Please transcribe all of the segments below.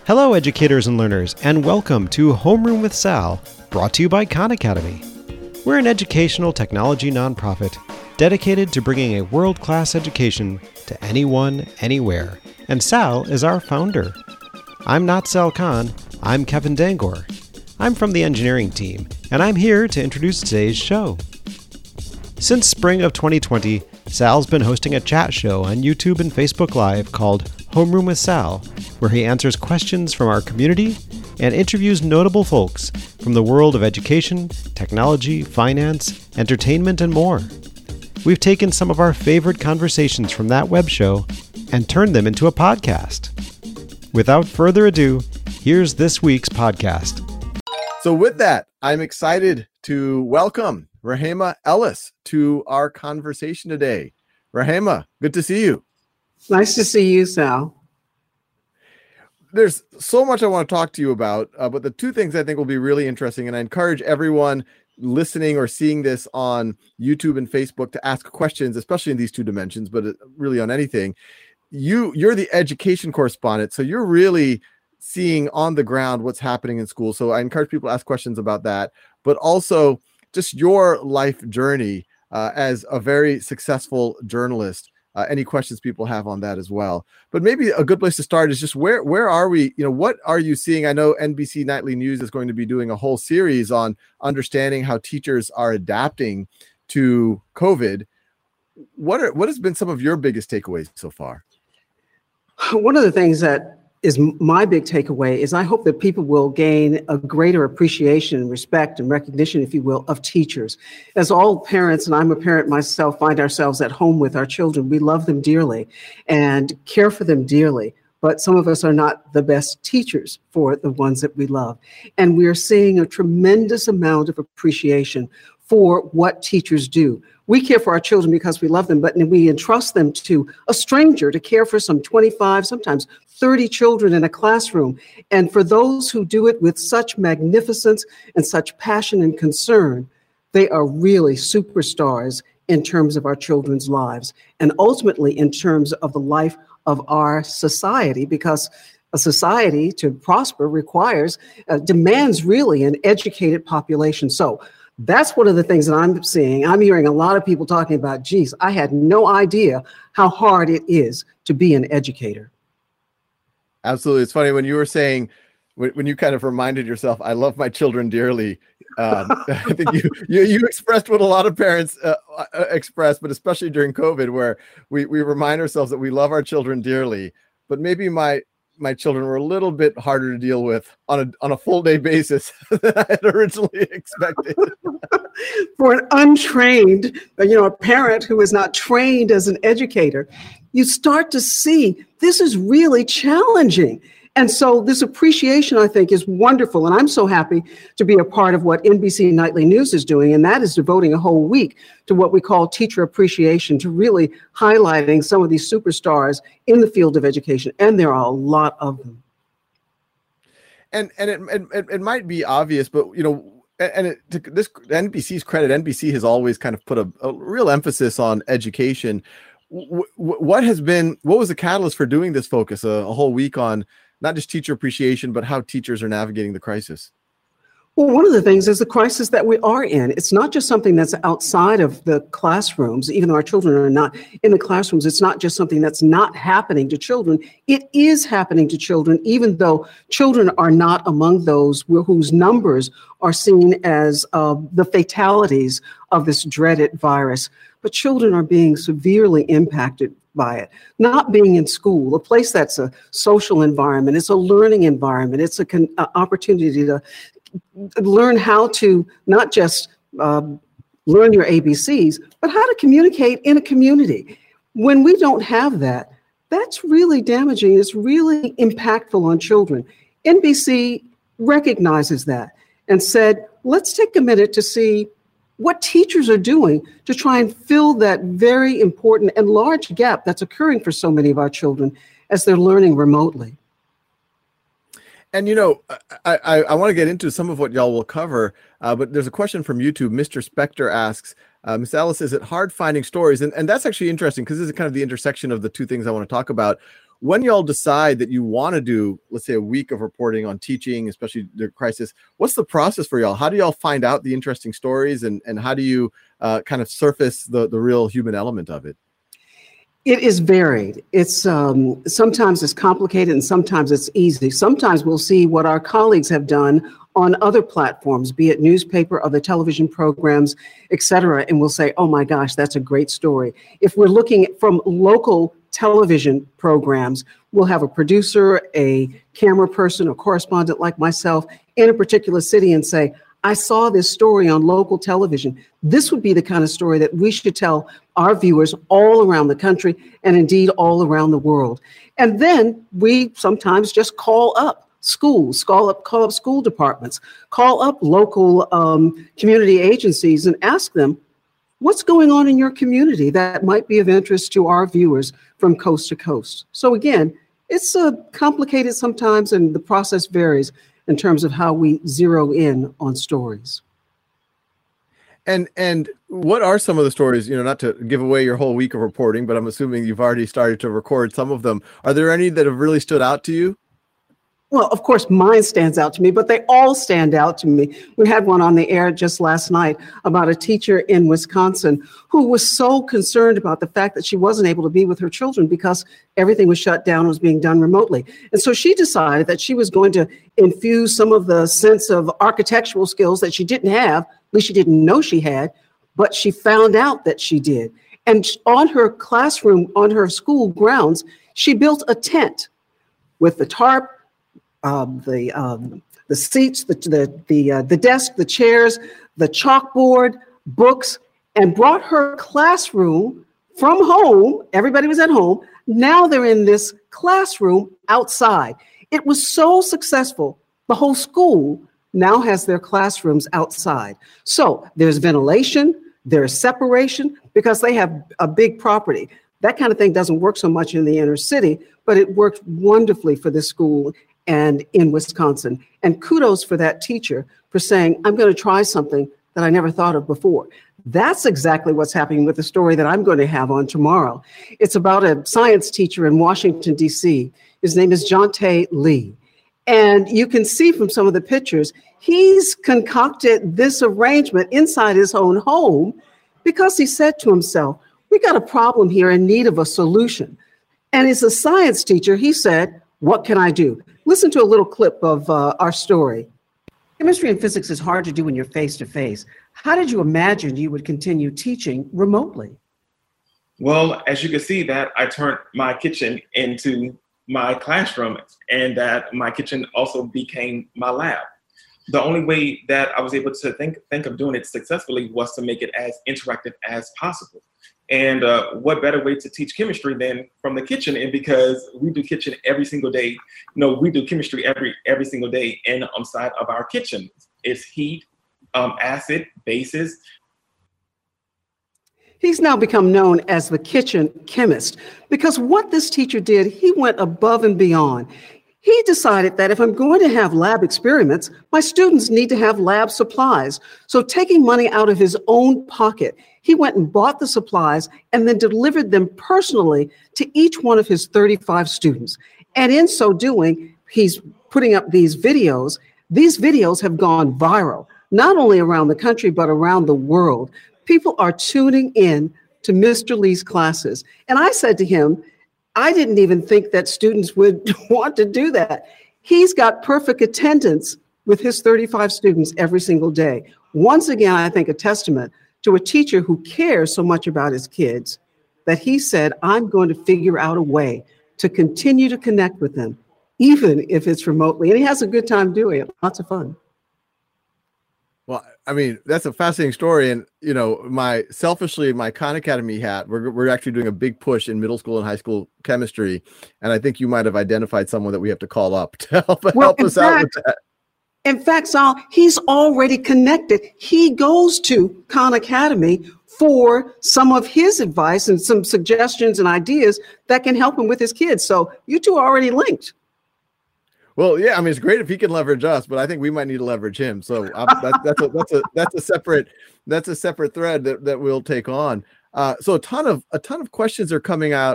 Hello, educators and learners, and welcome to Homeroom with Sal, brought to you by Khan Academy. We're an educational technology nonprofit dedicated to bringing a world-class education to anyone, anywhere, and Sal is our founder. I'm not Sal Khan, I'm Kevin Dangor. I'm from the engineering team, and I'm here to introduce today's show. Since spring of 2020, Sal's been hosting a chat show on YouTube and Facebook Live called Homeroom with Sal, where he answers questions from our community and interviews notable folks from the world of education, technology, finance, entertainment, and more. We've taken some of our favorite conversations from that web show and turned them into a podcast. Without further ado, here's this week's podcast. So with that, I'm excited to welcome Rahema Ellis to our conversation today. Rahema, good to see you. Nice to see you, Sal. There's so much I want to talk to you about, but the two things I think will be really interesting, and I encourage everyone listening or seeing this on YouTube and Facebook to ask questions, especially in these two dimensions, but really on anything. You're the education correspondent, so you're really seeing on the ground what's happening in school. So I encourage people to ask questions about that, but also just your life journey as a very successful journalist. Any questions people have on that as well. But maybe a good place to start is just where are we? You know, what are you seeing? I know NBC Nightly News is going to be doing a whole series on understanding how teachers are adapting to COVID. What has been some of your biggest takeaways so far? One of the things that is my big takeaway is I hope that people will gain a greater appreciation, respect, and recognition, if you will, of teachers. As all parents, and I'm a parent myself, find ourselves at home with our children, we love them dearly and care for them dearly. But some of us are not the best teachers for the ones that we love. And we're seeing a tremendous amount of appreciation for what teachers do. We care for our children because we love them, but we entrust them to a stranger to care for some 25, sometimes 30 children in a classroom. And for those who do it with such magnificence and such passion and concern, they are really superstars in terms of our children's lives and ultimately in terms of the life of our society, because a society to prosper demands really an educated population. So that's one of the things that I'm seeing. I'm hearing a lot of people talking about, geez, I had no idea how hard it is to be an educator. Absolutely. It's funny when you were saying, when you kind of reminded yourself, I love my children dearly. I think you expressed what a lot of parents express, but especially during COVID, where we remind ourselves that we love our children dearly, but maybe my children were a little bit harder to deal with on a full day basis than I had originally expected. For an untrained, a parent who is not trained as an educator, you start to see this is really challenging. And so this appreciation, I think, is wonderful. And I'm so happy to be a part of what NBC Nightly News is doing. And that is devoting a whole week to what we call teacher appreciation, to really highlighting some of these superstars in the field of education. And there are a lot of them. And it might be obvious, but, to this NBC's credit, NBC has always kind of put a real emphasis on education. What was the catalyst for doing this focus, a whole week on not just teacher appreciation, but how teachers are navigating the crisis? Well, one of the things is the crisis that we are in. It's not just something that's outside of the classrooms, even though our children are not in the classrooms. It's not just something that's not happening to children. It is happening to children, even though children are not among those whose numbers are seen as the fatalities of this dreaded virus. But children are being severely impacted by it. Not being in school, a place that's a social environment, it's a learning environment, it's an opportunity to learn how to not just learn your ABCs, but how to communicate in a community. When we don't have that, that's really damaging. It's really impactful on children. NBC recognizes that and said, let's take a minute to see what teachers are doing to try and fill that very important and large gap that's occurring for so many of our children as they're learning remotely. And, I want to get into some of what y'all will cover, but there's a question from YouTube. Mr. Spector asks, Ms. Ellis, is it hard finding stories? And that's actually interesting because this is kind of the intersection of the two things I want to talk about. when y'all decide that you want to do, let's say, a week of reporting on teaching, especially the crisis, what's the process for y'all? How do y'all find out the interesting stories, and how do you kind of surface the real human element of it? It is varied. It's sometimes it's complicated and sometimes it's easy. Sometimes we'll see what our colleagues have done on other platforms, be it newspaper, other television programs, et cetera, and we'll say, oh my gosh, that's a great story. If we're looking from local television programs, we'll have a producer, a camera person, a correspondent like myself in a particular city and say, I saw this story on local television. This would be the kind of story that we should tell our viewers all around the country and indeed all around the world. And then we sometimes just call up schools, call up school departments, call up local community agencies and ask them, what's going on in your community that might be of interest to our viewers from coast to coast? So again, it's complicated sometimes, and the process varies in terms of how we zero in on stories. And what are some of the stories, not to give away your whole week of reporting, but I'm assuming you've already started to record some of them. Are there any that have really stood out to you? Well, of course, mine stands out to me, but they all stand out to me. We had one on the air just last night about a teacher in Wisconsin who was so concerned about the fact that she wasn't able to be with her children because everything was shut down and was being done remotely. And so she decided that she was going to infuse some of the sense of architectural skills that she didn't have, at least she didn't know she had, but she found out that she did. And on her classroom, on her school grounds, she built a tent with the tarp, the seats, the desk, the chairs, the chalkboard, books, and brought her classroom from home. Everybody was at home. Now they're in this classroom outside. It was so successful. The whole school now has their classrooms outside. So there's ventilation, there's separation, because they have a big property. That kind of thing doesn't work so much in the inner city, but it worked wonderfully for this school and in Wisconsin. And kudos for that teacher for saying, I'm going to try something that I never thought of before. That's exactly what's happening with the story that I'm going to have on tomorrow. It's about a science teacher in Washington, D.C. His name is Jonte Lee. And you can see from some of the pictures, he's concocted this arrangement inside his own home because he said to himself, we got a problem here in need of a solution. And as a science teacher, he said, what can I do? Listen to a little clip of our story. Chemistry and physics is hard to do when you're face to face. How did you imagine you would continue teaching remotely? Well, as you can see, that I turned my kitchen into my classroom, and that my kitchen also became my lab. The only way that I was able to think of doing it successfully was to make it as interactive as possible. And what better way to teach chemistry than from the kitchen? And because we do kitchen every single day, we do chemistry every single day inside of our kitchen. It's heat, acid, bases. He's now become known as the kitchen chemist because what this teacher did, he went above and beyond. He decided that if I'm going to have lab experiments, my students need to have lab supplies. So taking money out of his own pocket, he went and bought the supplies and then delivered them personally to each one of his 35 students. And in so doing, he's putting up these videos. These videos have gone viral, not only around the country, but around the world. People are tuning in to Mr. Lee's classes. And I said to him, I didn't even think that students would want to do that. He's got perfect attendance with his 35 students every single day. Once again, I think a testament to a teacher who cares so much about his kids that he said, I'm going to figure out a way to continue to connect with them, even if it's remotely. And he has a good time doing it. Lots of fun. Well, I mean, that's a fascinating story. And, my Khan Academy hat, we're actually doing a big push in middle school and high school chemistry. And I think you might have identified someone that we have to call up to help us out with that. In fact, Sal, he's already connected. He goes to Khan Academy for some of his advice and some suggestions and ideas that can help him with his kids. So you two are already linked. Well, yeah, I mean, it's great if he can leverage us, but I think we might need to leverage him. So that's a separate thread that we'll take on. So a ton of questions are coming out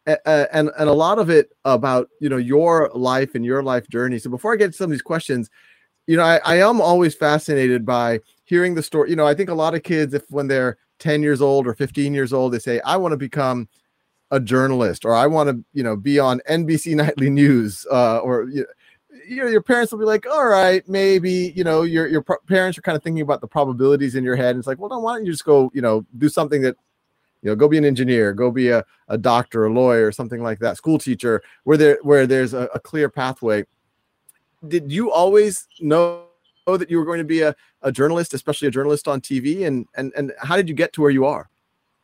and a lot of it about, you know, your life and your life journey. So before I get to some of these questions, you know, I am always fascinated by hearing the story. You know, I think a lot of kids, if when they're 10 years old or 15 years old, they say, I want to become a journalist, or I want to, you know, be on NBC Nightly News, or, you know, your parents will be like, all right, maybe, you know, your parents are kind of thinking about the probabilities in your head. And it's like, well, then why don't you just go, you know, do something that, you know, go be an engineer, go be a doctor, a lawyer, something like that, school teacher, where there's a clear pathway. Did you always know that you were going to be a journalist, especially a journalist on TV? And how did you get to where you are?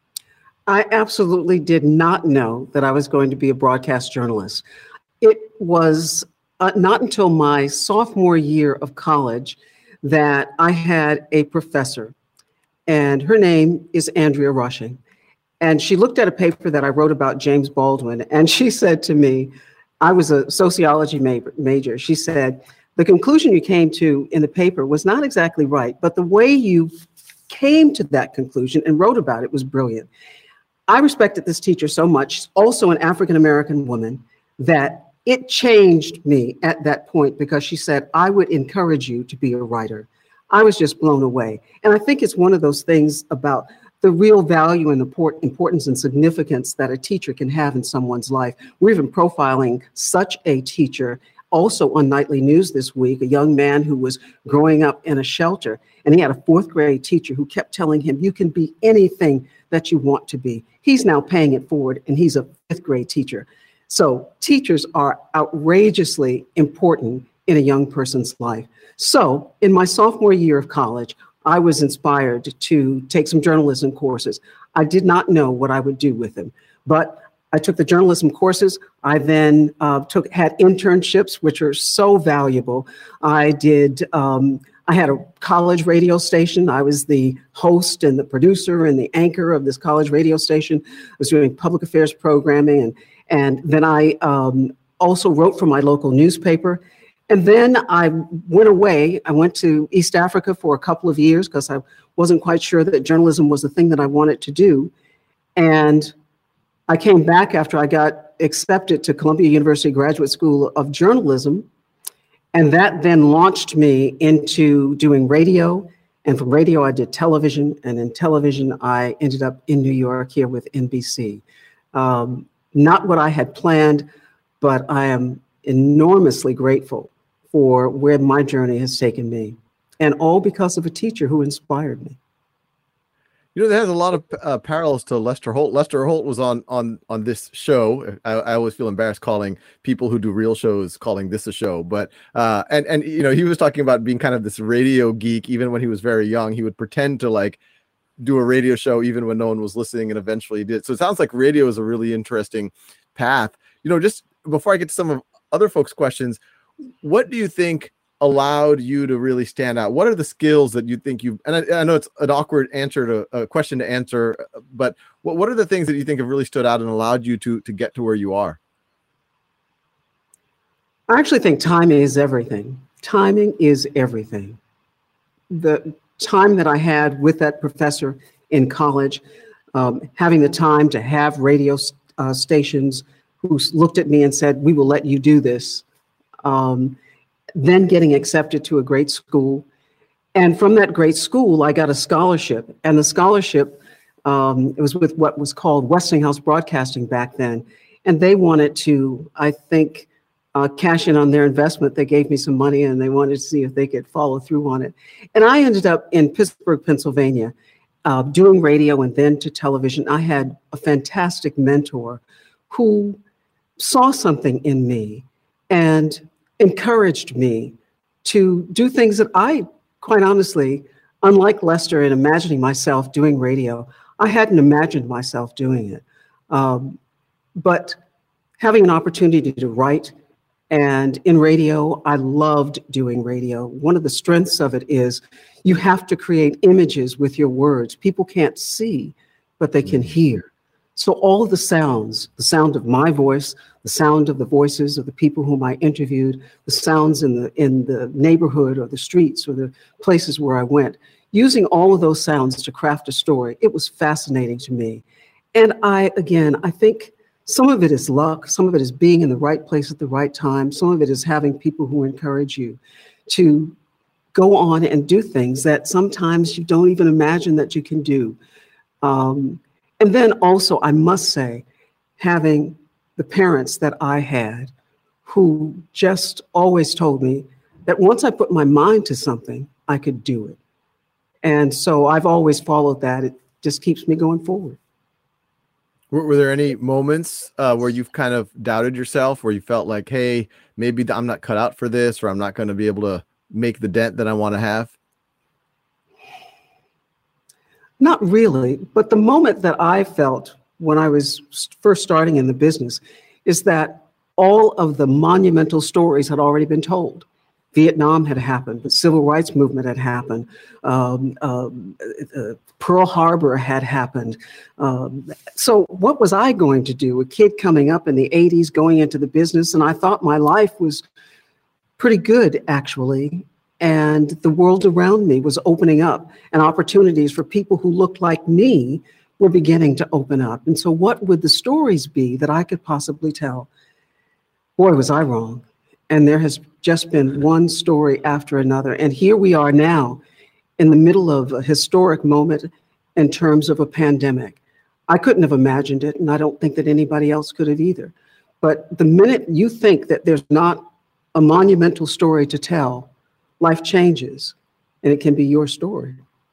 I absolutely did not know that I was going to be a broadcast journalist. It was not until my sophomore year of college that I had a professor, and her name is Andrea Rushing. And she looked at a paper that I wrote about James Baldwin, and she said to me, I was a sociology major. She said, the conclusion you came to in the paper was not exactly right, but the way you came to that conclusion and wrote about it was brilliant. I respected this teacher so much, also an African-American woman, that it changed me at that point, because she said, I would encourage you to be a writer. I was just blown away. And I think it's one of those things about the real value and importance and significance that a teacher can have in someone's life. We're even profiling such a teacher also on Nightly News this week, a young man who was growing up in a shelter, and he had a fourth grade teacher who kept telling him, you can be anything that you want to be. He's now paying it forward, and he's a fifth grade teacher. So teachers are outrageously important in a young person's life. So in my sophomore year of college, I was inspired to take some journalism courses. I did not know what I would do with them, but I took the journalism courses. I then had internships, which are so valuable. I had a college radio station. I was the host and the producer and the anchor of this college radio station. I was doing public affairs programming, and then I also wrote for my local newspaper. And then I went away. I went to East Africa for a couple of years because I wasn't quite sure that journalism was the thing that I wanted to do. And I came back after I got accepted to Columbia University Graduate School of Journalism. And that then launched me into doing radio. And from radio, I did television. And in television, I ended up in New York here with NBC. Not what I had planned, but I am enormously grateful for where my journey has taken me, and all because of a teacher who inspired me. You know, that has a lot of parallels to Lester Holt. Lester Holt was on this show. I always feel embarrassed calling people who do real shows, calling this a show. But and you know, he was talking about being kind of this radio geek. Even when he was very young, he would pretend to like do a radio show even when no one was listening, and eventually he did. So it sounds like radio is a really interesting path. You know, just before I get to some of other folks' questions, what do you think allowed you to really stand out? What are the skills that you think you've, and I know it's an awkward answer to a question to answer, but what are the things that you think have really stood out and allowed you to get to where you are? I actually think timing is everything. Timing is everything. The time that I had with that professor in college, having the time to have radio stations who looked at me and said, we will let you do this. Then getting accepted to a great school. And from that great school, I got a scholarship. And the scholarship, it was with what was called Westinghouse Broadcasting back then. And they wanted to, I think, cash in on their investment. They gave me some money and they wanted to see if they could follow through on it. And I ended up in Pittsburgh, Pennsylvania, doing radio and then to television. I had a fantastic mentor who saw something in me and encouraged me to do things that I, quite honestly, unlike Lester in imagining myself doing radio, I hadn't imagined myself doing it. But having an opportunity to write, and in radio, I loved doing radio. One of the strengths of it is you have to create images with your words. People can't see, but they can hear. So all of the sounds, the sound of my voice, the sound of the voices of the people whom I interviewed, the sounds in the neighborhood or the streets or the places where I went, using all of those sounds to craft a story, it was fascinating to me. And I think Some of it is luck. Some of it is being in the right place at the right time. Some of it is having people who encourage you to go on and do things that sometimes you don't even imagine that you can do. And then also, I must say, having the parents that I had who just always told me that once I put my mind to something, I could do it. And so I've always followed that. It just keeps me going forward. Were there any moments where you've kind of doubted yourself, where you felt like, hey, maybe I'm not cut out for this, or I'm not going to be able to make the dent that I want to have? Not really, but the moment that I felt when I was first starting in the business is that all of the monumental stories had already been told. Vietnam had happened, the civil rights movement had happened, Pearl Harbor had happened. So what was I going to do? A kid coming up in the 80s, going into the business, and I thought my life was pretty good, actually. And the world around me was opening up, and opportunities for people who looked like me were beginning to open up. And so what would the stories be that I could possibly tell? Boy, was I wrong. And there has just been one story after another. And here we are now in the middle of a historic moment in terms of a pandemic. I couldn't have imagined it, and I don't think that anybody else could have either. But the minute you think that there's not a monumental story to tell, life changes, and it can be your story.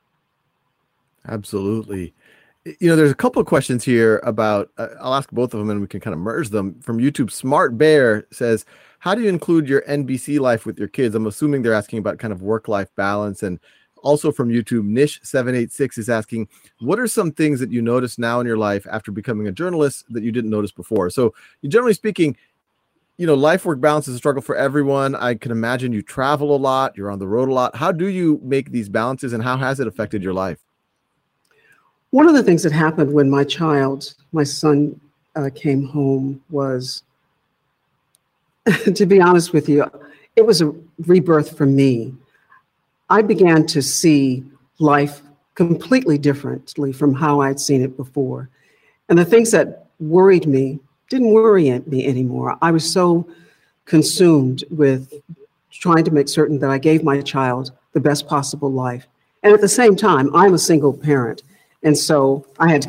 Absolutely. You know, there's a couple of questions here about, I'll ask both of them and we can kind of merge them. From YouTube, Smart Bear says, how do you include your NBC life with your kids? I'm assuming they're asking about kind of work-life balance. And also from YouTube, Nish786 is asking, what are some things that you notice now in your life after becoming a journalist that you didn't notice before? So generally speaking, you know, life-work balance is a struggle for everyone. I can imagine you travel a lot, you're on the road a lot. How do you make these balances, and how has it affected your life? One of the things that happened when my son came home was, to be honest with you, it was a rebirth for me. I began to see life completely differently from how I'd seen it before. And the things that worried me didn't worry me anymore. I was so consumed with trying to make certain that I gave my child the best possible life. And at the same time, I'm a single parent. And so I had to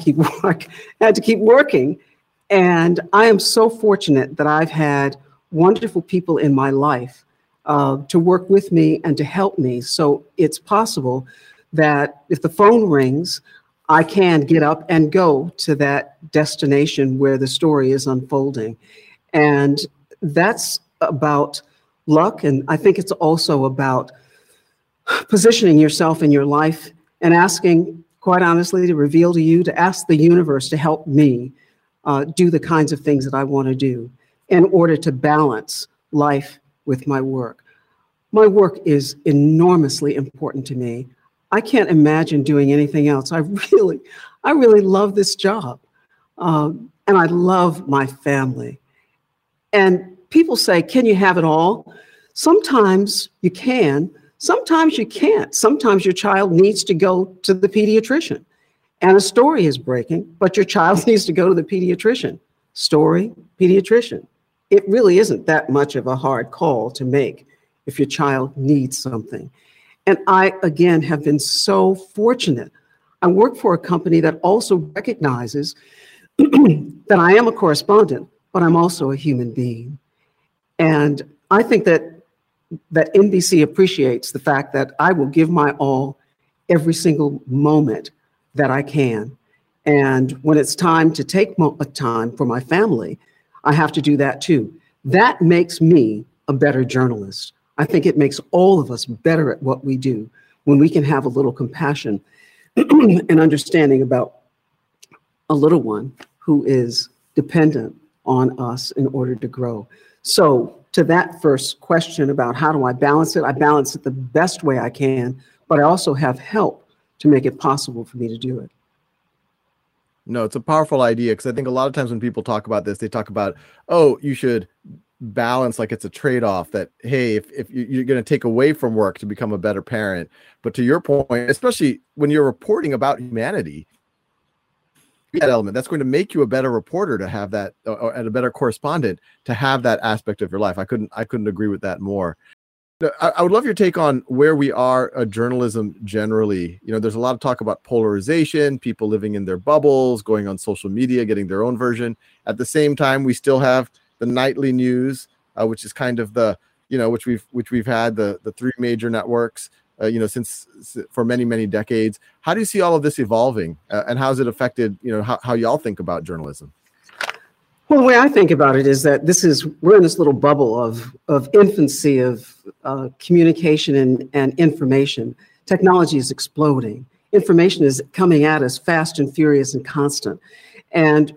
keep working. And I am so fortunate that I've had wonderful people in my life to work with me and to help me. So it's possible that if the phone rings, I can get up and go to that destination where the story is unfolding. And that's about luck. And I think it's also about positioning yourself in your life and asking, quite honestly, to reveal to you, to ask the universe to help me do the kinds of things that I want to do in order to balance life with my work. My work is enormously important to me. I can't imagine doing anything else. I really love this job. And I love my family. And people say, can you have it all? Sometimes you can. Sometimes you can't. Sometimes your child needs to go to the pediatrician and a story is breaking, but your child needs to go to the pediatrician. Story, pediatrician. It really isn't that much of a hard call to make if your child needs something. And I, again, have been so fortunate. I work for a company that also recognizes that I am a correspondent, but I'm also a human being. And I think that NBC appreciates the fact that I will give my all every single moment that I can. And when it's time to take a time for my family, I have to do that too. That makes me a better journalist. I think it makes all of us better at what we do when we can have a little compassion and understanding about a little one who is dependent on us in order to grow. So to that first question about how do I balance it the best way I can, but I also have help to make it possible for me to do it. No, it's a powerful idea, because I think a lot of times when people talk about this, they talk about, oh, you should balance, like it's a trade-off, that, hey, if you're going to take away from work to become a better parent. But to your point, especially when you're reporting about humanity, that element. That's going to make you a better reporter to have that, and a better correspondent to have that aspect of your life. I couldn't agree with that more. I would love your take on where we are journalism generally. There's a lot of talk about polarization, people living in their bubbles, going on social media, getting their own version. At the same time, we still have the nightly news, which is kind of the, which we've had the three major networks, since for many decades. How do you see all of this evolving, and how has it affected, how y'all think about journalism? Well, the way I think about it is that we're in this little bubble of infancy of communication and information. Technology is exploding. Information is coming at us fast and furious and constant. And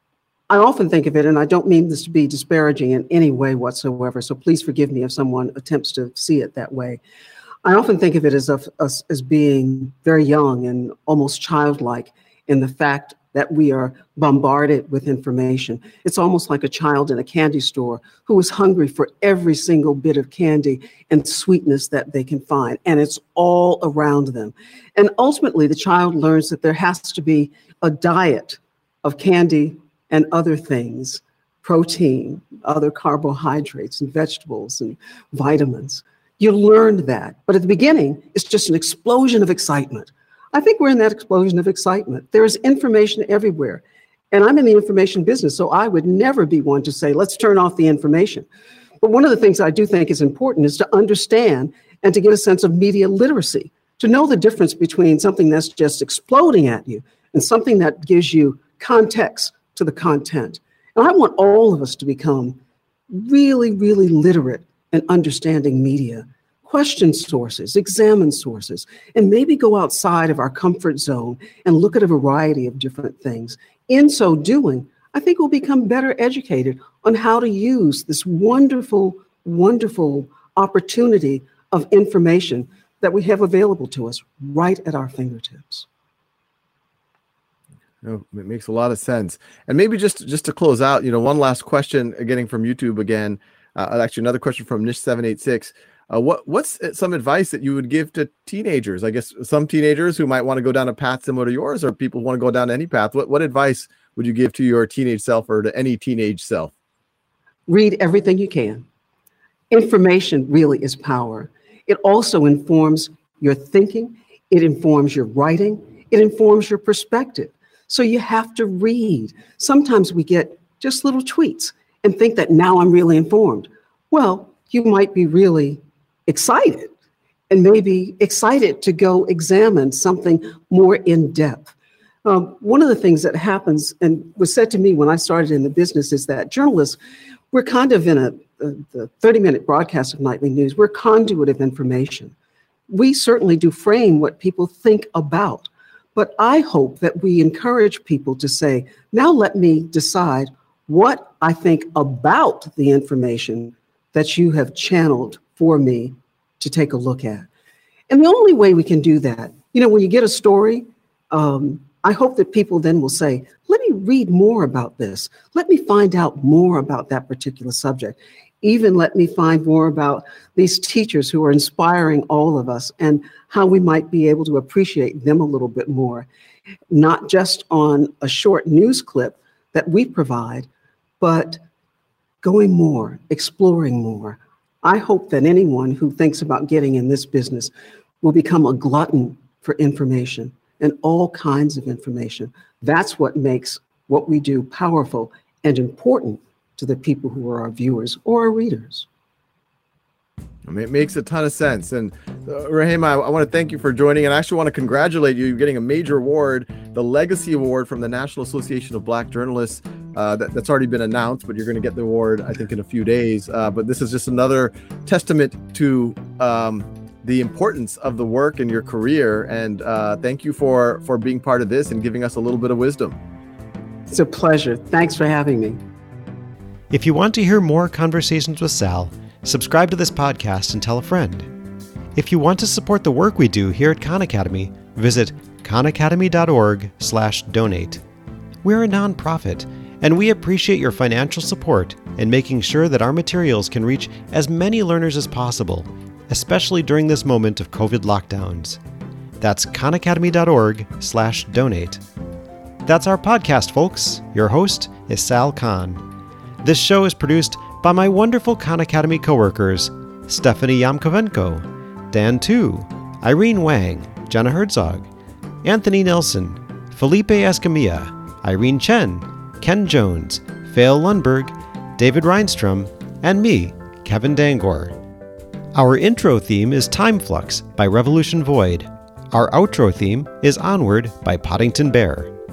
I often think of it, and I don't mean this to be disparaging in any way whatsoever, so please forgive me if someone attempts to see it that way. I often think of it as being very young and almost childlike in the fact that we are bombarded with information. It's almost like a child in a candy store who is hungry for every single bit of candy and sweetness that they can find, and it's all around them. And ultimately, the child learns that there has to be a diet of candy and other things, protein, other carbohydrates and vegetables and vitamins. You learned that, but at the beginning, it's just an explosion of excitement. I think we're in that explosion of excitement. There is information everywhere. And I'm in the information business, so I would never be one to say, let's turn off the information. But one of the things I do think is important is to understand and to get a sense of media literacy, to know the difference between something that's just exploding at you and something that gives you context to the content. And I want all of us to become really, really literate in understanding media. Question sources, examine sources, and maybe go outside of our comfort zone and look at a variety of different things. In so doing, I think we'll become better educated on how to use this wonderful, wonderful opportunity of information that we have available to us right at our fingertips. It makes a lot of sense. And maybe just to close out, one last question getting from YouTube again. Actually, another question from Nish786. What's some advice that you would give to teenagers? I guess some teenagers who might want to go down a path similar to yours, or people who want to go down any path. What advice would you give to your teenage self or to any teenage self? Read everything you can. Information really is power. It also informs your thinking. It informs your writing. It informs your perspective. So you have to read. Sometimes we get just little tweets and think that now I'm really informed. Well, you might be really excited and maybe excited to go examine something more in depth. One of the things that happens and was said to me when I started in the business is that journalists, we're kind of in the 30-minute broadcast of nightly news. We're conduit of information. We certainly do frame what people think about, but I hope that we encourage people to say, now let me decide what I think about the information that you have channeled for me to take a look at. And the only way we can do that, when you get a story, I hope that people then will say, let me read more about this. Let me find out more about that particular subject. Even let me find more about these teachers who are inspiring all of us and how we might be able to appreciate them a little bit more, not just on a short news clip that we provide, but going more, exploring more. I hope that anyone who thinks about getting in this business will become a glutton for information and all kinds of information. That's what makes what we do powerful and important to the people who are our viewers or our readers. It makes a ton of sense. And Rahema, I want to thank you for joining. And I actually want to congratulate you. You're getting a major award, the Legacy Award from the National Association of Black Journalists. That's already been announced, but you're going to get the award, I think, in a few days. But this is just another testament to the importance of the work in your career. And thank you for being part of this and giving us a little bit of wisdom. It's a pleasure. Thanks for having me. If you want to hear more Conversations with Sal, subscribe to this podcast and tell a friend. If you want to support the work we do here at Khan Academy, visit khanacademy.org/donate. We're a nonprofit, and we appreciate your financial support in making sure that our materials can reach as many learners as possible, especially during this moment of COVID lockdowns. That's khanacademy.org/donate. That's our podcast, folks. Your host is Sal Khan. This show is produced by my wonderful Khan Academy coworkers, Stephanie Yamkovenko, Dan Tu, Irene Wang, Jenna Herzog, Anthony Nelson, Felipe Escamilla, Irene Chen, Ken Jones, Fail Lundberg, David Reinstrom, and me, Kevin Dangor. Our intro theme is Time Flux by Revolution Void. Our outro theme is Onward by Poddington Bear.